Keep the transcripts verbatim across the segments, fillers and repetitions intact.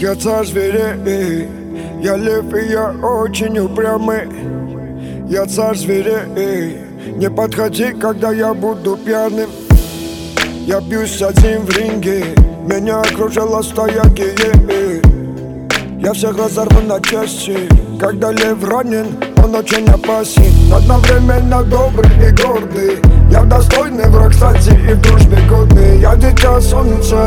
Я царь зверей, я лев и я очень упрямый. Я царь зверей, не подходи, когда я буду пьяным. Я бьюсь один в ринге, меня окружало стояки. Я всех разорву на части, когда лев ранен, он очень опасен. Одновременно добрый и гордый, я достойный враг, кстати, и в дружбе годный. Я дитя солнца,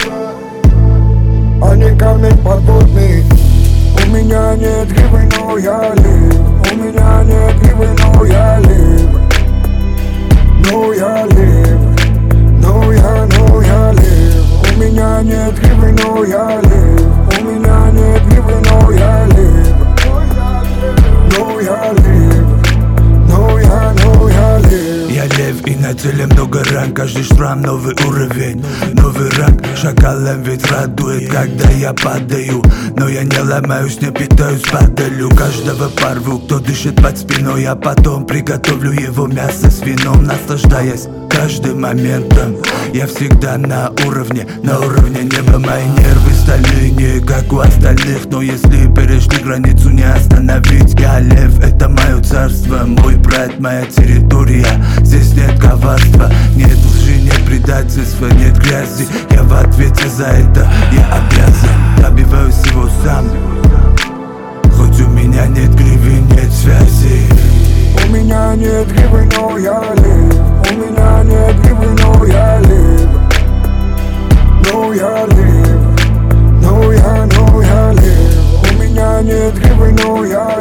а не камень подводный. У меня нет гривы, но я лев. У меня нет гривы, но я лев. Но я лев. Но я, но я лев. У меня нет гривы, но я лев. У меня нет гривы, но я лев. Но я лев. Но я, но я лев. Я лев и на теле много ран, каждый шрам новый уровень, новый ранг. Шакалом ведь радует, когда я падаю, но я не ломаюсь, не питаюсь падалью. Каждого порву, кто дышит под спиной, а потом приготовлю его мясо с вином, наслаждаясь каждым моментом. Я всегда на уровне, на уровне неба. Мои нервы стали не как у остальных, но если перешли границу, не остановить. Я лев, это мое царство, мой прайд, моя территория. Здесь нет коварства, нет лжи, нет предательства, нет грязи. Я в ответе за это, я обязан. Добиваюсь всего сам, хоть у меня нет гривы, нет связи. У меня нет гривы, но я лев. У меня нет гривы, но я лев. Но я лев. Но я, но я лев. У меня нет гривы, но я